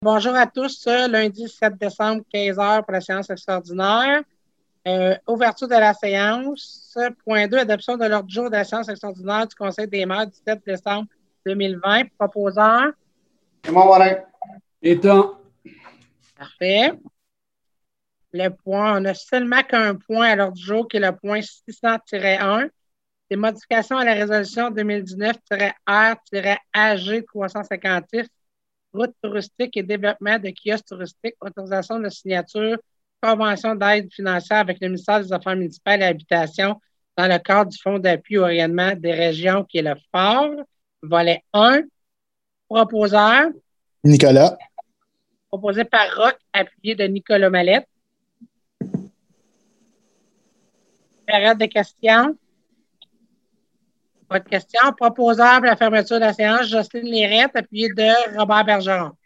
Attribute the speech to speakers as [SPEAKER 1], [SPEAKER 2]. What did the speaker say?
[SPEAKER 1] Bonjour à tous, lundi 7 décembre, 15 heures pour la séance extraordinaire. Ouverture de la séance. Point 2, adoption de l'ordre du jour de la séance extraordinaire du Conseil des maires du 7 décembre 2020. Proposeur.
[SPEAKER 2] C'est moi, Morin.
[SPEAKER 3] Étant.
[SPEAKER 1] Parfait. Le point, on n'a seulement qu'un point à l'ordre du jour qui est le point 600-1. Des modifications à la résolution 2019-R-AG 356. Route touristique et développement de kiosques touristiques, autorisation de signature, convention d'aide financière avec le ministère des Affaires municipales et l'Habitation dans le cadre du Fonds d'appui au rayonnement des régions qui est le FOR. Volet 1. Proposeur.
[SPEAKER 2] Nicolas.
[SPEAKER 1] Proposé par Roch, appuyé de Nicolas Mallette. Période de questions. Pas de questions. Proposeur pour la fermeture de la séance, Jocelyne Lérette, appuyé de Robert Bergeron.